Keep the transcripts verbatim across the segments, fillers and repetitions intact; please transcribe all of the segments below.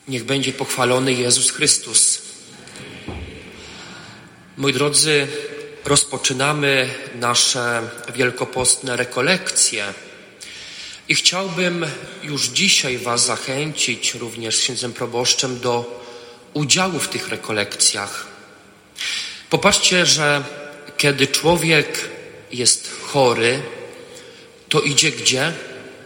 Niech będzie pochwalony Jezus Chrystus. Moi drodzy, rozpoczynamy nasze wielkopostne rekolekcje i chciałbym już dzisiaj Was zachęcić, również z księdzem proboszczem, do udziału w tych rekolekcjach. Popatrzcie, że kiedy człowiek jest chory, to idzie gdzie?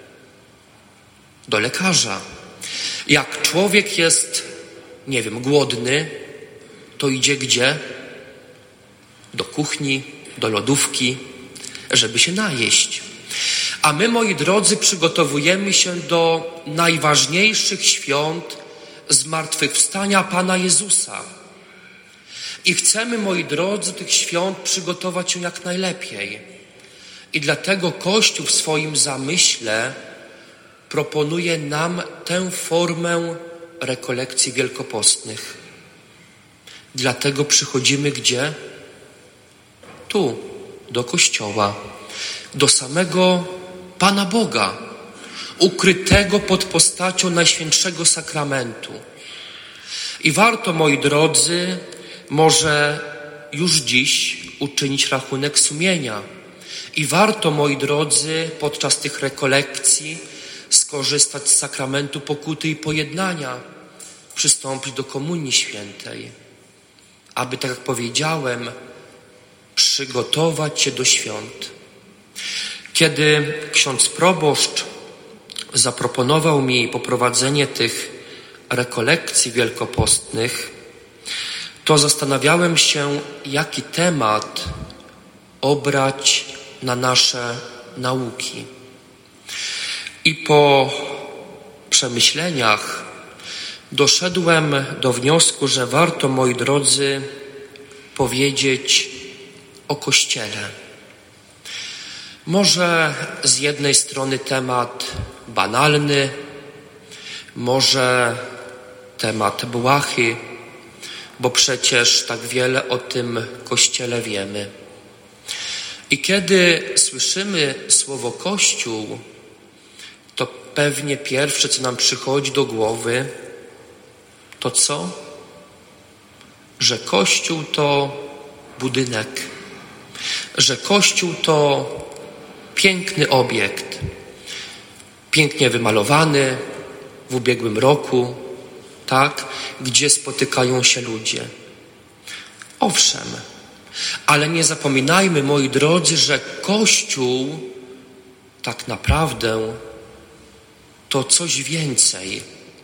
Do lekarza. Jak człowiek jest, nie wiem, głodny, to idzie gdzie? Do kuchni, do lodówki, żeby się najeść. A my, moi drodzy, przygotowujemy się do najważniejszych świąt zmartwychwstania Pana Jezusa. I chcemy, moi drodzy, tych świąt przygotować się jak najlepiej. I dlatego Kościół w swoim zamyśle proponuje nam tę formę rekolekcji wielkopostnych. Dlatego przychodzimy gdzie? Tu, do Kościoła, do samego Pana Boga, ukrytego pod postacią Najświętszego Sakramentu. I warto, moi drodzy, może już dziś uczynić rachunek sumienia. I warto, moi drodzy, podczas tych rekolekcji skorzystać z sakramentu pokuty i pojednania, przystąpić do Komunii Świętej, aby, tak jak powiedziałem, przygotować się do świąt. Kiedy ksiądz proboszcz zaproponował mi poprowadzenie tych rekolekcji wielkopostnych, to zastanawiałem się, jaki temat obrać na nasze nauki. I po przemyśleniach doszedłem do wniosku, że warto, moi drodzy, powiedzieć o Kościele. Może z jednej strony temat banalny, może temat błahy, bo przecież tak wiele o tym Kościele wiemy. I kiedy słyszymy słowo Kościół, to pewnie pierwsze, co nam przychodzi do głowy, to co? Że Kościół to budynek, że Kościół to piękny obiekt, pięknie wymalowany w ubiegłym roku, tak, gdzie spotykają się ludzie. Owszem, ale nie zapominajmy, moi drodzy, że Kościół tak naprawdę to coś więcej.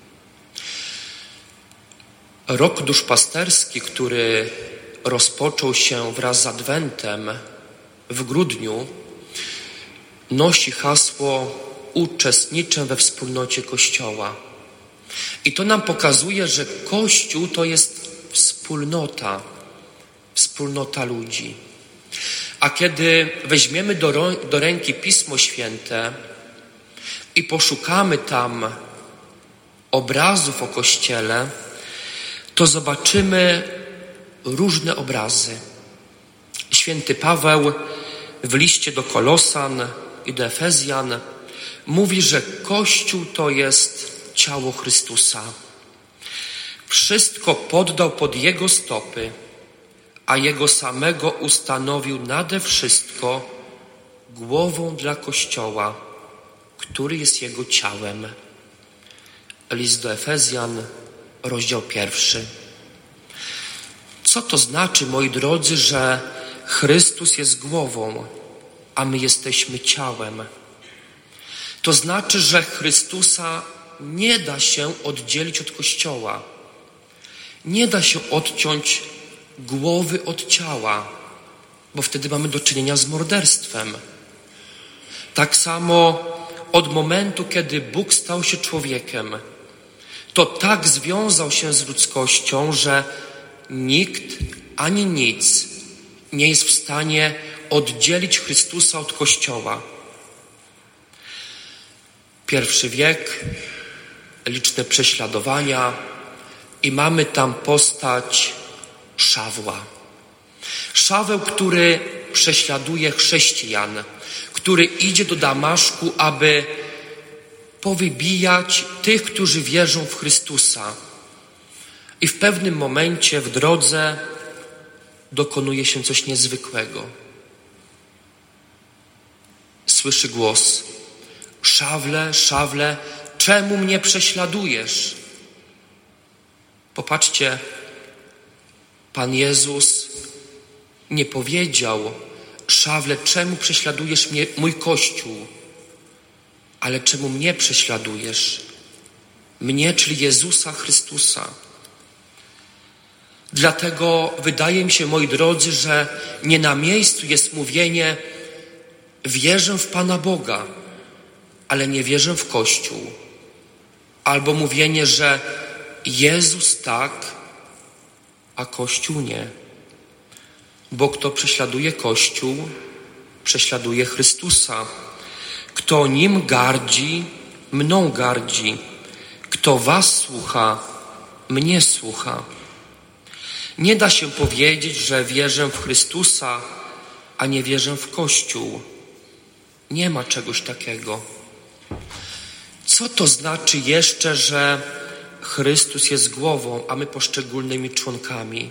Rok duszpasterski, który rozpoczął się wraz z Adwentem w grudniu, nosi hasło uczestniczę we wspólnocie Kościoła. I to nam pokazuje, że Kościół to jest wspólnota, wspólnota ludzi. A kiedy weźmiemy do, do ręki Pismo Święte i poszukamy tam obrazów o Kościele, to zobaczymy różne obrazy. Święty Paweł w liście do Kolosan i do Efezjan mówi, że Kościół to jest ciało Chrystusa. Wszystko poddał pod Jego stopy, a Jego samego ustanowił nade wszystko głową dla Kościoła, który jest Jego ciałem. List do Efezjan, rozdział pierwszy. Co to znaczy, moi drodzy, że Chrystus jest głową, a my jesteśmy ciałem? To znaczy, że Chrystusa nie da się oddzielić od Kościoła. Nie da się odciąć głowy od ciała, bo wtedy mamy do czynienia z morderstwem. Tak samo od momentu, kiedy Bóg stał się człowiekiem, to tak związał się z ludzkością, że nikt ani nic nie jest w stanie oddzielić Chrystusa od Kościoła. Pierwszy wiek, liczne prześladowania i mamy tam postać Szawła. Szaweł, który prześladuje chrześcijan, który idzie do Damaszku, aby powybijać tych, którzy wierzą w Chrystusa. I w pewnym momencie w drodze dokonuje się coś niezwykłego. Słyszy głos: Szawle, Szawle, czemu mnie prześladujesz? Popatrzcie, Pan Jezus nie powiedział: Szawle, czemu prześladujesz mnie, mój Kościół? Ale czemu mnie prześladujesz? Mnie, czyli Jezusa Chrystusa. Dlatego wydaje mi się, moi drodzy, że nie na miejscu jest mówienie: wierzę w Pana Boga, ale nie wierzę w Kościół. Albo mówienie, że Jezus tak, a Kościół nie. Bo kto prześladuje Kościół, prześladuje Chrystusa. Kto nim gardzi, mną gardzi. Kto was słucha, mnie słucha. Nie da się powiedzieć, że wierzę w Chrystusa, a nie wierzę w Kościół. Nie ma czegoś takiego. Co to znaczy jeszcze, że Chrystus jest głową, a my poszczególnymi członkami?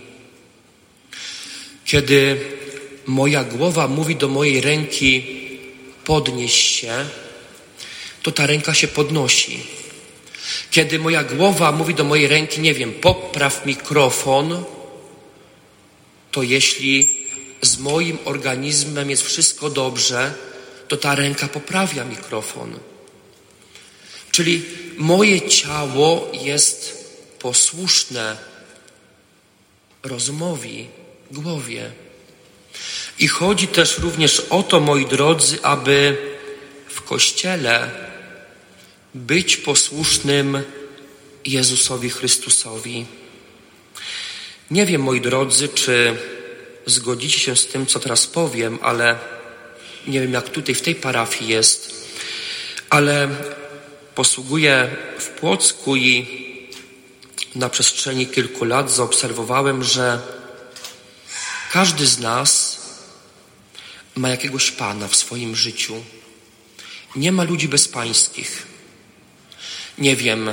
Kiedy moja głowa mówi do mojej ręki: podnieś się, to ta ręka się podnosi. Kiedy moja głowa mówi do mojej ręki, nie wiem, popraw mikrofon, to jeśli z moim organizmem jest wszystko dobrze, to ta ręka poprawia mikrofon. Czyli moje ciało jest posłuszne rozumowi, głowie. I chodzi też również o to, moi drodzy, aby w Kościele być posłusznym Jezusowi Chrystusowi. Nie wiem, moi drodzy, czy zgodzicie się z tym, co teraz powiem, ale nie wiem, jak tutaj w tej parafii jest, ale posługuję w Płocku i na przestrzeni kilku lat zaobserwowałem, że każdy z nas ma jakiegoś Pana w swoim życiu. Nie ma ludzi bezpańskich. Nie wiem,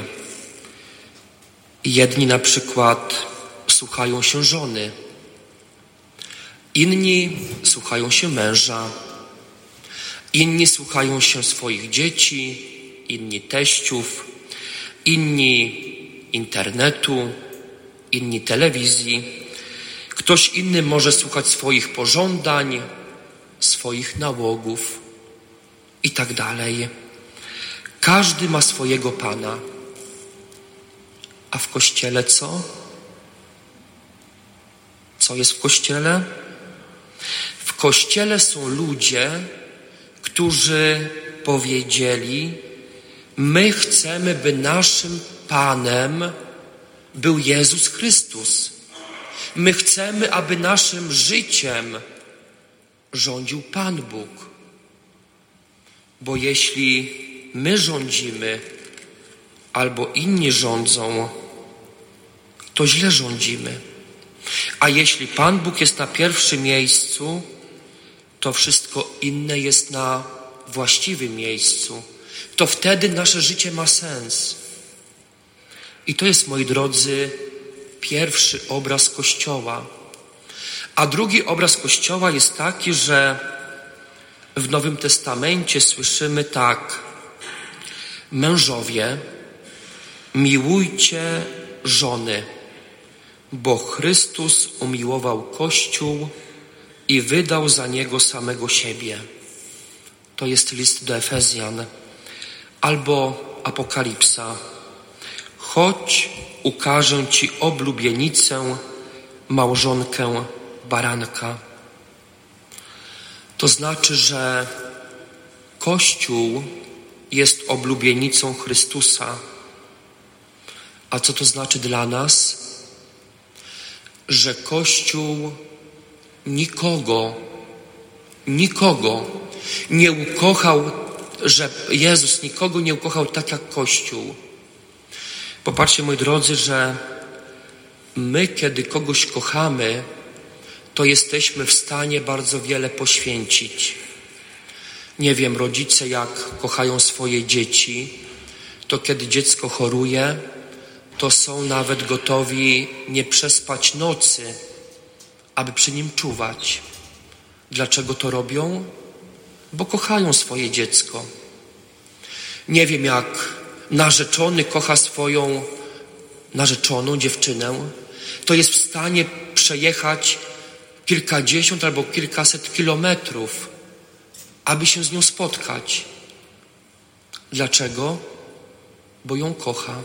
jedni na przykład słuchają się żony, inni słuchają się męża, inni słuchają się swoich dzieci, inni teściów, inni internetu, inni telewizji. Ktoś inny może słuchać swoich pożądań, swoich nałogów i tak dalej. Każdy ma swojego Pana. A w Kościele co? Co jest w Kościele? W Kościele są ludzie, którzy powiedzieli: my chcemy, by naszym Panem był Jezus Chrystus. My chcemy, aby naszym życiem rządził Pan Bóg. Bo jeśli my rządzimy, albo inni rządzą, to źle rządzimy. A jeśli Pan Bóg jest na pierwszym miejscu, to wszystko inne jest na właściwym miejscu. To wtedy nasze życie ma sens. I to jest, moi drodzy, pierwszy obraz Kościoła. A drugi obraz Kościoła jest taki, że w Nowym Testamencie słyszymy tak: mężowie, miłujcie żony, bo Chrystus umiłował Kościół i wydał za niego samego siebie. To jest list do Efezjan. Albo Apokalipsa. Chodź, ukażę ci oblubienicę, małżonkę baranka. To znaczy, że Kościół jest oblubienicą Chrystusa. A co to znaczy dla nas? Że Kościół nikogo, nikogo nie ukochał, że Jezus nikogo nie ukochał tak jak Kościół. Popatrzcie, moi drodzy, że my, kiedy kogoś kochamy, to jesteśmy w stanie bardzo wiele poświęcić. Nie wiem, rodzice jak kochają swoje dzieci, to kiedy dziecko choruje, to są nawet gotowi nie przespać nocy, aby przy nim czuwać. Dlaczego to robią? Bo kochają swoje dziecko. Nie wiem, jak narzeczony kocha swoją narzeczoną dziewczynę, to jest w stanie przejechać kilkadziesiąt albo kilkaset kilometrów, aby się z nią spotkać. Dlaczego? Bo ją kocha.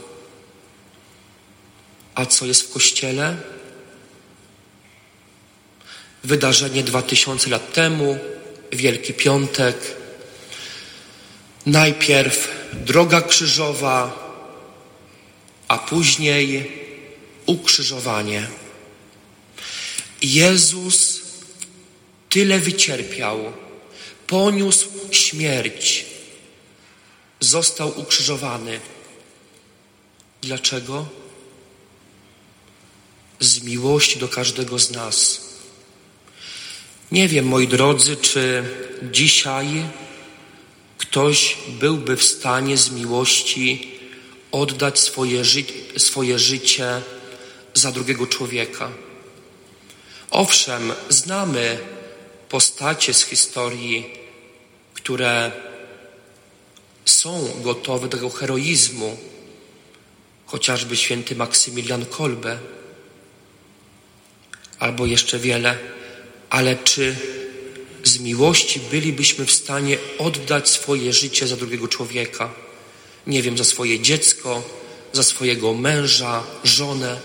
A co jest w Kościele? Wydarzenie dwa tysiące lat temu, Wielki Piątek. Najpierw droga krzyżowa, a później ukrzyżowanie. Jezus tyle wycierpiał, poniósł śmierć, został ukrzyżowany. Dlaczego? Z miłości do każdego z nas. Nie wiem, moi drodzy, czy dzisiaj ktoś byłby w stanie z miłości oddać swoje, ży- swoje życie za drugiego człowieka. Owszem, znamy postacie z historii, które są gotowe do tego heroizmu, chociażby święty Maksymilian Kolbe, albo jeszcze wiele, ale czy z miłości bylibyśmy w stanie oddać swoje życie za drugiego człowieka? Nie wiem, za swoje dziecko, za swojego męża, żonę.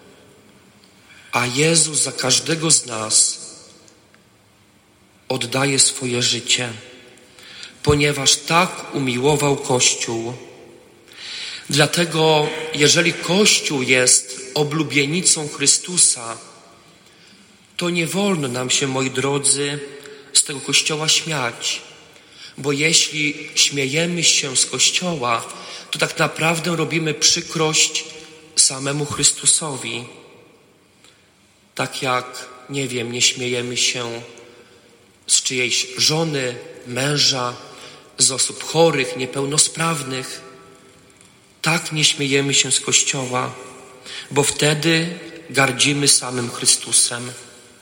A Jezus za każdego z nas oddaje swoje życie, ponieważ tak umiłował Kościół. Dlatego, jeżeli Kościół jest oblubienicą Chrystusa, to nie wolno nam się, moi drodzy, z tego Kościoła śmiać. Bo jeśli śmiejemy się z Kościoła, to tak naprawdę robimy przykrość samemu Chrystusowi. Tak jak, nie wiem, nie śmiejemy się z czyjejś żony, męża, z osób chorych, niepełnosprawnych. Tak nie śmiejemy się z Kościoła, bo wtedy gardzimy samym Chrystusem.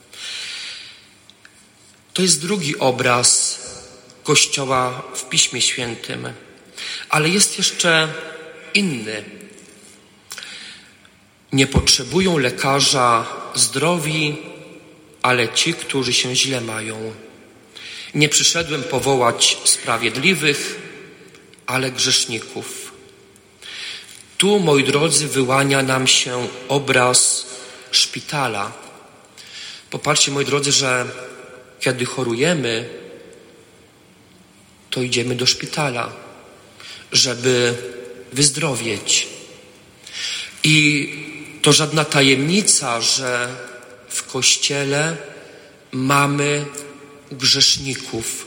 To jest drugi obraz Kościoła w Piśmie Świętym. Ale jest jeszcze inny. Nie potrzebują lekarza zdrowi, ale ci, którzy się źle mają. Nie przyszedłem powołać sprawiedliwych, ale grzeszników. Tu, moi drodzy, wyłania nam się obraz szpitala. Popatrzcie, moi drodzy, że kiedy chorujemy, to idziemy do szpitala, żeby wyzdrowieć. I to żadna tajemnica, że w Kościele mamy grzeszników.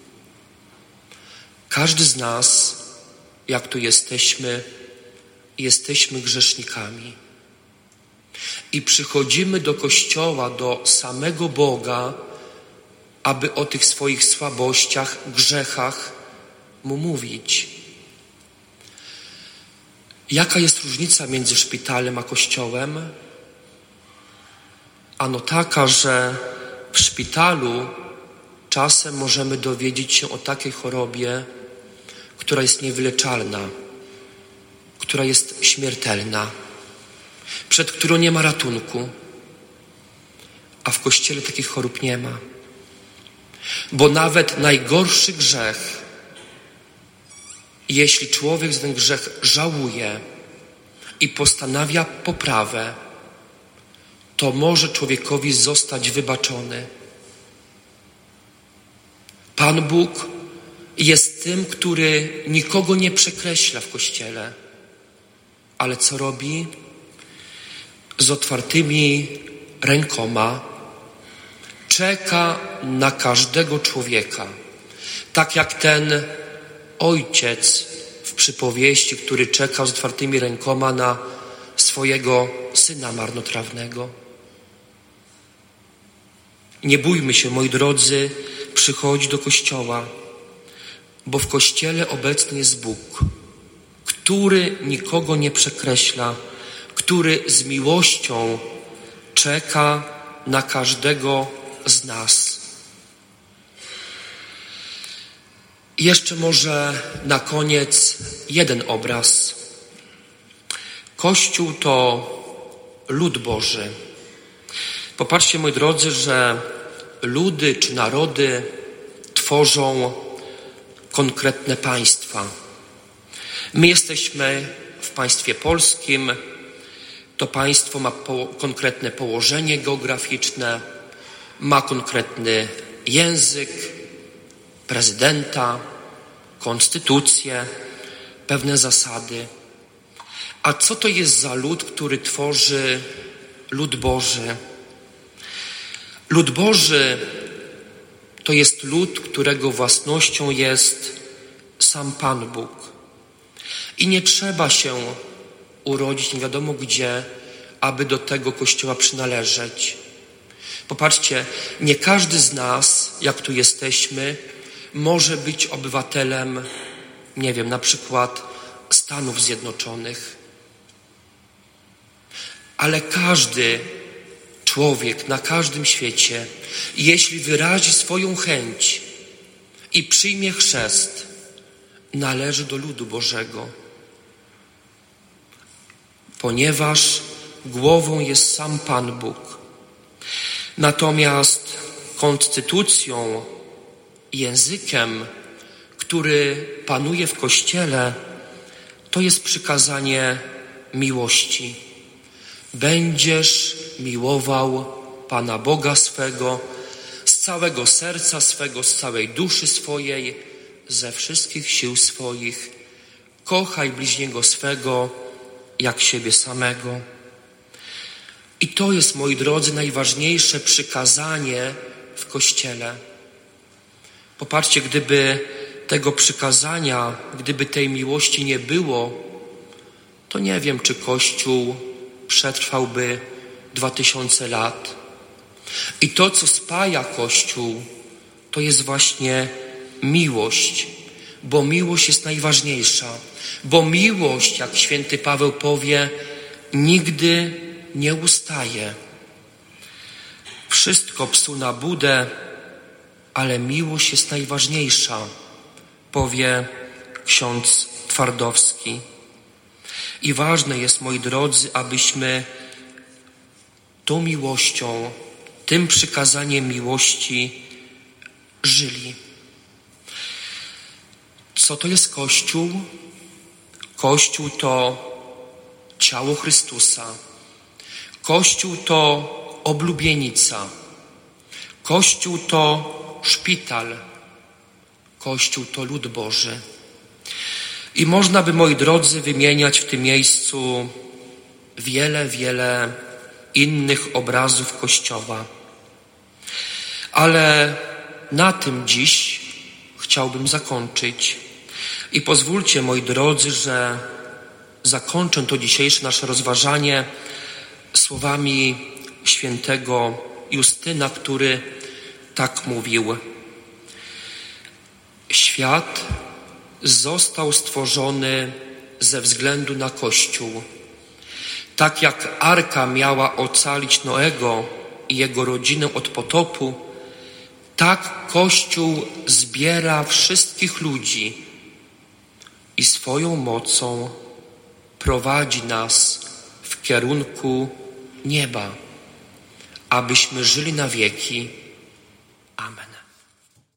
Każdy z nas, jak tu jesteśmy, jesteśmy grzesznikami. I przychodzimy do Kościoła, do samego Boga, aby o tych swoich słabościach, grzechach Mu mówić. Jaka jest różnica między szpitalem a Kościołem? Ano taka, że w szpitalu czasem możemy dowiedzieć się o takiej chorobie, która jest niewyleczalna, która jest śmiertelna, przed którą nie ma ratunku. A w Kościele takich chorób nie ma. Bo nawet najgorszy grzech, jeśli człowiek za ten grzech żałuje i postanawia poprawę, to może człowiekowi zostać wybaczony. Pan Bóg jest tym, który nikogo nie przekreśla w Kościele. Ale co robi? Z otwartymi rękoma czeka na każdego człowieka. Tak jak ten ojciec w przypowieści, który czekał z otwartymi rękoma na swojego syna marnotrawnego. Nie bójmy się, moi drodzy, przychodzić do Kościoła, bo w Kościele obecny jest Bóg, który nikogo nie przekreśla, który z miłością czeka na każdego z nas. I jeszcze może na koniec jeden obraz. Kościół to lud Boży. Popatrzcie, moi drodzy, że ludy czy narody tworzą konkretne państwa. My jesteśmy w państwie polskim. To państwo ma po, konkretne położenie geograficzne, ma konkretny język, prezydenta, konstytucję, pewne zasady. A co to jest za lud, który tworzy lud Boży? Lud Boży to jest lud, którego własnością jest sam Pan Bóg. I nie trzeba się urodzić nie wiadomo gdzie, aby do tego Kościoła przynależeć. Popatrzcie, nie każdy z nas, jak tu jesteśmy, może być obywatelem, nie wiem, na przykład Stanów Zjednoczonych. Ale każdy człowiek na każdym świecie, jeśli wyrazi swoją chęć i przyjmie chrzest, należy do ludu Bożego. Ponieważ głową jest sam Pan Bóg. Natomiast konstytucją, językiem, który panuje w Kościele, to jest przykazanie miłości. Będziesz miłował Pana Boga swego z całego serca swego, z całej duszy swojej, ze wszystkich sił swoich. Kochaj bliźniego swego jak siebie samego. I to jest, moi drodzy, najważniejsze przykazanie w Kościele. Popatrzcie, gdyby tego przykazania, gdyby tej miłości nie było, to nie wiem, czy Kościół przetrwałby dwa tysiące lat. I to, co spaja Kościół, to jest właśnie miłość, bo miłość jest najważniejsza. Bo miłość, jak święty Paweł powie, nigdy nie ustaje. Wszystko psu na budę, ale miłość jest najważniejsza, powie ksiądz Twardowski. I ważne jest, moi drodzy, abyśmy tą miłością, tym przykazaniem miłości żyli. Co to jest Kościół? Kościół to ciało Chrystusa. Kościół to oblubienica. Kościół to szpital. Kościół to lud Boży. I można by, moi drodzy, wymieniać w tym miejscu wiele, wiele innych obrazów Kościoła. Ale na tym dziś chciałbym zakończyć. I pozwólcie, moi drodzy, że zakończę to dzisiejsze nasze rozważanie słowami świętego Justyna, który tak mówił. Świat został stworzony ze względu na Kościół. Tak jak arka miała ocalić Noego i jego rodzinę od potopu, tak Kościół zbiera wszystkich ludzi i swoją mocą prowadzi nas w kierunku nieba, abyśmy żyli na wieki. Amen.